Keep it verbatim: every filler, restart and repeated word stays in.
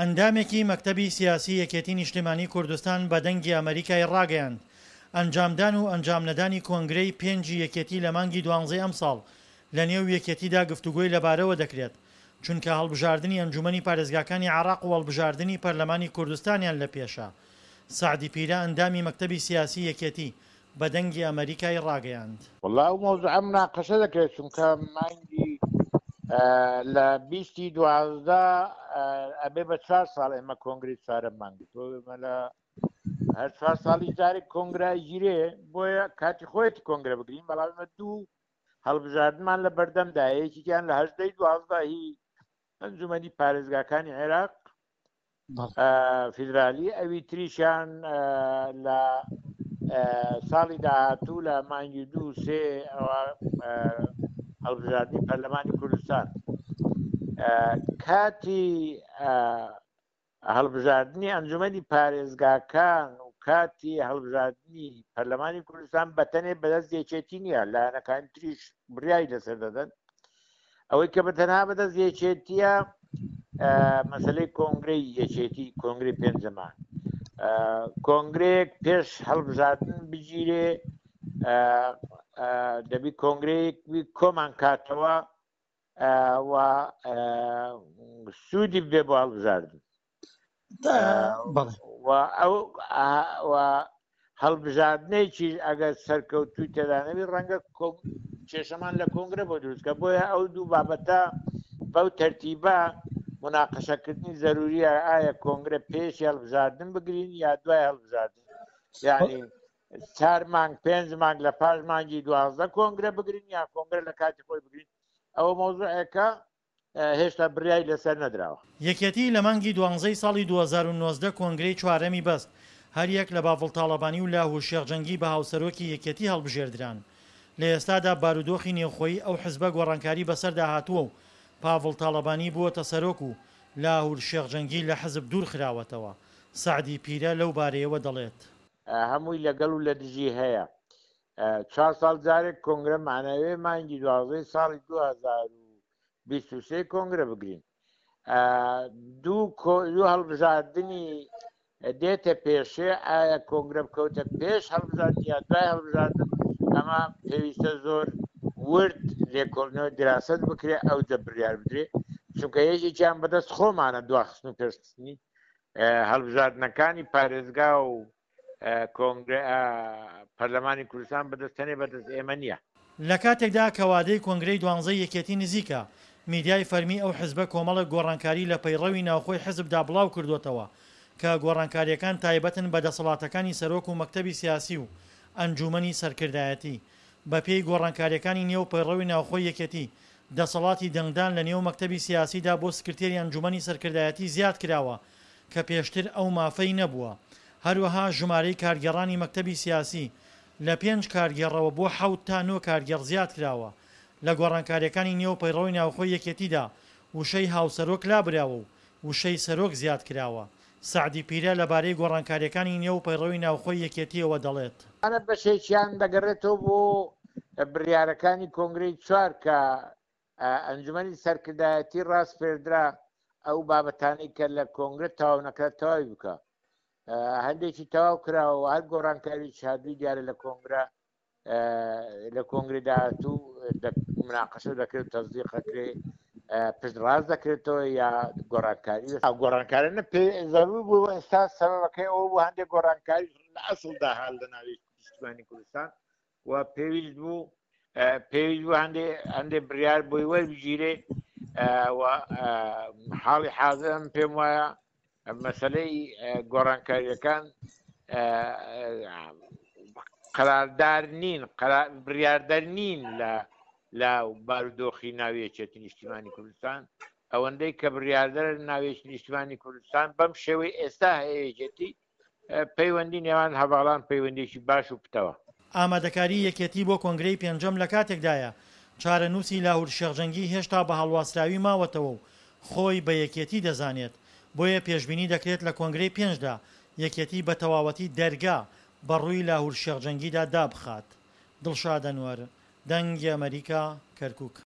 ئەندامێکی مەکتەبی سیاسی یەکێتی نیشتیمانی کوردستان بە دەنگی ئەمریکای ڕاگەیاند ئەنجامدان و ئەنجام نەدانی کۆنگرەی پێنجی یەکێتی لە مانگی دوانزەی ئەم ساڵ لە نێو یەکێتیدا گفتوگۆی لەبارەوە دەکرێت چونکە هەڵبژاردننی ئەنجومەنی پارێزگاکانی عێراق و هەڵبژاردننی پەرلەمانی کوردستانیان لە پێشە. سعدی پیرە ئەندامی مەکتەبی سیاسی یەکێتی بە دەنگی ئەمریکای ڕاگەیاند. والله ئەو مۆزوعە مناقەشە دەکرێت چونکە مانگی لە بیستی دوازدە ئەبێ بە چوار ساڵ ئێمە کۆنگری چوارەم مانگی تۆمە لە هەر چوار ساڵی جارێک کۆنگرای گیرێ بۆیە کاتی خۆیەتی کۆنگرە بگرین بەڵاممە دوو هەڵبژاردنمان لە بەردەمدا یەکێکیان لە هەژدەی دوازدە هی ئەنجومەنی پارێزگاکانی عێراق فیدرالی ئەوی تریشیان لە ساڵی داهاتوو لە مانگی دوو سێ ئەوە هەڵبژاردننی پەرلەمانی کوردستان کاتی هەڵبژاردننی ئەنجومەنی پارێزگاکان و کاتی هەڵبژاردننی پەرلەمانی کوردستان بەتەنێ بەدەست یەکێتی نییە لایەنەکان تریش بڕیای لەسەر دەدەن ئەوەی کە بەتەنها بەدەست یەکێتیە مەسلەی کۆنگرەی یەکێتی کۆنگری پێنجەمان کۆنگرێک پێش هەڵبژاردن بگیرێ دەبی کۆنگرەیەکی کۆمان کاتەوە و سوودی بێ بۆ هەڵبژاردن ئەو هەڵبژاردنێکی ئەگەر سەرکەوتوی تێدانەوی ڕەنگە کێشەمان لە کۆنگرە بۆ دروستکە بۆیە ئەو دوو بابەتە بەو تەرتیبە مناقەشەکردنی زەروریە ئایا کۆنگرە پێشی هەڵبژاردن بگرین یا دوای هەڵبژاردن یعنی چار مانگ پێنج مانگ لە پاش مانگی دوازدە کۆنگرە بگرین یا کۆنگرە لە کاتی خۆی بگرین ئەوە مۆزوعەکە هێشتا بریای لەسەر نەدراوە. یەکێتی لە مانگی دوانزەی ساڵی دوو هەزار و نۆزدە کۆنگرەی چوارەمی بەست هەر یەک لە باڤڵتاڵەبانی و لاهور شێخجەنگی بە هاوسەرۆکی یەکێتی هەڵبژێردران. لە ئێستادا بارودۆخی نێوخۆیی ئەو حزبە گۆڕانکاری بەسەردا هاتووە و پاڤڵ تاڵەبانی بووەتە سەرۆک و لاهور شێخجەنگی لە حزب دوور خراوەتەوە. سعدی پیرە لەو بارەیەوە دەڵێت هەمووی لەگەڵ و لە دژی هەیە چوار ساڵ جارێک کۆنگرە معنەوێ مانگی دوازدەی ساڵی دوو هەزار و بیست و سێ کۆنگرە بگرین دوو هەڵبژاردننی دێتە پێشێ ئایا کۆنگرە بکەوتە پێش هەڵبژاردن یا دوای هەڵبژاردن ئەمە پێویستە زۆر ورد لێکۆڵنەوە دراست بکرێ ئەو دە بڕیار بدرێ چونکە یەکێکیان بەدەست خۆمانە دواخستن و پێشخستنی هەڵبژاردنەکانی پارێزگا و کۆنگرە پەرلەمانی کوردستان بەدەستێنێ بەدەست ئێمە نییە. لە کاتێکدا کەوادەی کۆنگرەی دوانزەی یەکێتی نزیکە میدیای فەرمی ئەو حزبە کۆمەڵە گۆڕانکاری لە پەیڕەوی ناوخۆی حزبدا بڵاو کردوتەوە کە گۆڕانکاریەکان تایبەتن بە دەسەڵاتەکانی سەرۆک و مەکتەبی سیاسی و ئەنجومەنی سەرکردایەتی بە پێی گۆڕانکاریەکانی نێو پەیڕەوی ناوخۆی یەکێتی دەسەڵاتی دەنگدان لە نێو مەکتەبی سیاسیدا بۆ سکرتێری ئەنجومەنی سەرکردایەتی زیاد کراوە کە پێشتر ئەو مافەی نەبووە. هەروەها ژمارەی کارگەڕانی مەکتەبی سیاسی لە پێنج کارگێڕەوە بۆ حەوت تا نۆ کارگەڕ زیاد کراوە. لە گۆڕانکاریەکانی نێو پەیڕەوی ناوخۆی یەکێتیدا وشەی هاوسەرۆک لابراوە و وشەی سەرۆک زیاد کراوە. سعدی پیرە لەبارەی گۆڕانکاریەکانی نێو پەیڕەوی ناوخۆی یەکێتیەوە دەڵێت ئەنە بەشێکیان دەگەڕێتەوە بۆ بڕیارەکانی کۆنگرەی چوار کە ئەنجومەنی سەرکردایەتی ڕاست پێدرا ئەو بابەتانی کە لە کۆنگرە تەواو نەکات تەواوی بکە هەندێکی تەواو کراوە هەر گۆڕانکاری شادوی دیارە لە کۆنگرە لە کۆنگری داهاتوو مناقەشە دەکرێت تەزدیقەکرێ پشت ڕاست دەکرێتەوە یا گۆڕانکاری گۆڕانکارانە پێ زەرور بوو ئێستا سەبەبەکەی ئەوە بوو هەندێک گۆڕانکاری لە ئەسڵدا هەڵ لە ناوی نیشتیمانی کوردستان و پێویست بوو پێویست بوو هەندێک بڕیار بۆی وەربگیرێ حاڵی حازم پێم وایە مەسەلەی گۆڕانکاریەکان قەراردار نین بڕیاردەر نین لە لە بارودۆخی ناویەکێتی نیشتیمانی کوردستان ئەوەندەی کە بڕیاردەر ناوێکی نیشتیمانی کوردستان بەم شێوەی ئێستا هەیەکێتی پەیوەندی نێوان هەواڵان پەیوەندێکی باش و پتەوە. ئامادەکاری یەکێتی بۆ کۆنگرەی پێنجەم لە کاتێکدایە چارەنووسی لاهور شێخجەنگی هێشتا بە هەڵواسراوی ماوەتەوە و خۆی بە یەکێتی دەزانێت بۆیە پێشبینی دەکرێت لە کۆنگرەی پێنجدا یەکێتی بە تەواوەتی دەرگا بەڕووی لاهور شێخجەنگیدا دابخات. دڵشاد ئەنوەر، دەنگی ئەمریکا، کەرکووک.